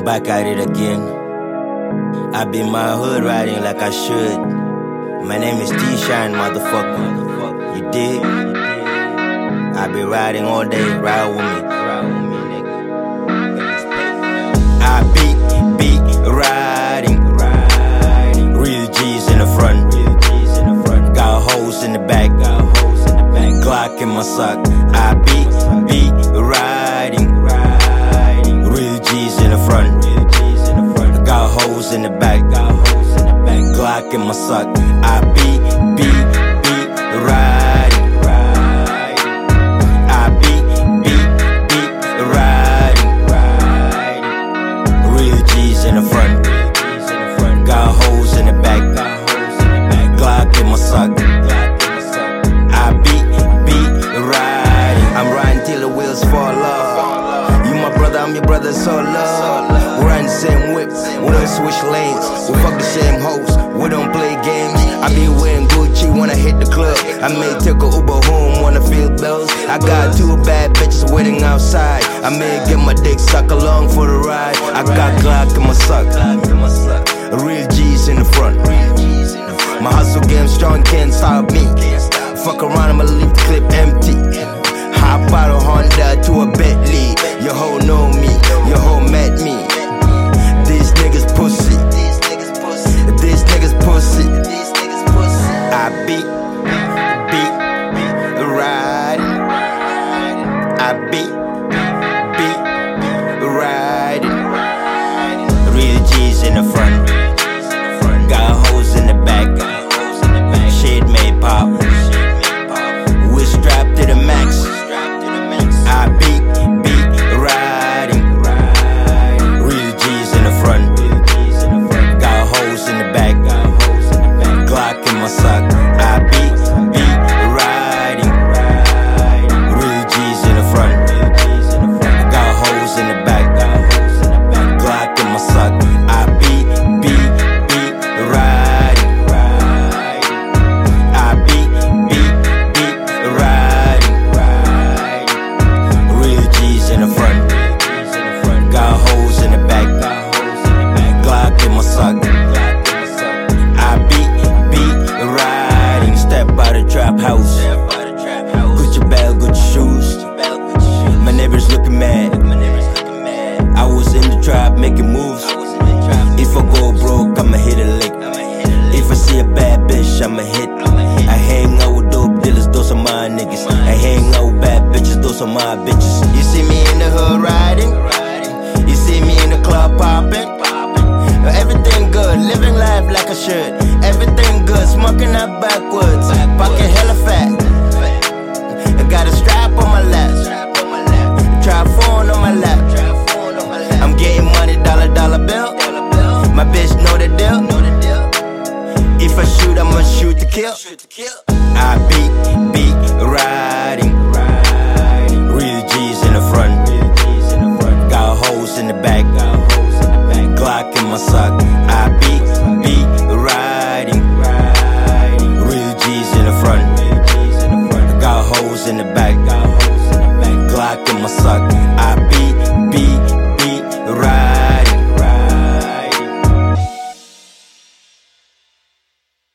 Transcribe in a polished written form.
back at it again. I be my hood riding like I should. My name is T-Shine, motherfucker. You dig? I be riding all day, ride with me. I be riding. Real G's in the front. Got hoes in the back. Glock in my sock. I be riding. Real G's in the front. Got hoes in the back. Glock in my sock. I be riding. I be riding. Real G's in the front. Got hoes in the back. Glock in my sock. I be riding. I'm riding till the wheels fall off. You my brother, I'm your brother, so love. We ride the same whip, we don't switch lanes. We fuck the same hoes, we don't play games. I be wearing Gucci when I hit the club. I may take a Uber home, wanna feel bills. I got 2 bad bitches waiting outside. I may get my dick sucked along for the ride. I got Glock in my sock. Real G's in the front. My hustle game strong, can't stop me. Fuck around, I'ma leave the clip empty. Hop out a Honda to a Bentley. Your hoe know me, your hoe met me. These niggas pussy. These niggas pussy. I be riding. I be riding. Real G's in the front. Got hoes in the back. Shit may pop. We strapped to the max. I be riding. Real G's in the front. Got hoes in the back. Glock in my sock. I be riding. Real G's in the front. Got hoes in the back. Glock in my sock. I be riding. I be riding. Real G's in the front. Got hoes in the back. Glock in my sock. I be riding. Step out the trap house. Gucci bag, Gucci shoes. My neighbors looking mad. I was in the trap making moves. If I go broke, I'ma hit a lick. If I see a bad bitch, I'ma hit. I hang out with dope dealers, those are my niggas. I hang out with bad bitches, those are my bitches. You see me in the hood riding. You see me in the club popping. Everything good, living life like I should. Everything good, smoking up backwards. Pocket hella fat. I got a strap on my lap. Trap phone on my lap. I'm getting money, dollar bill. My bitch know the deal. If I shoot, I'ma shoot to kill. I be riding. Real G's in the front. Got hoes in the back. Glock in my sock.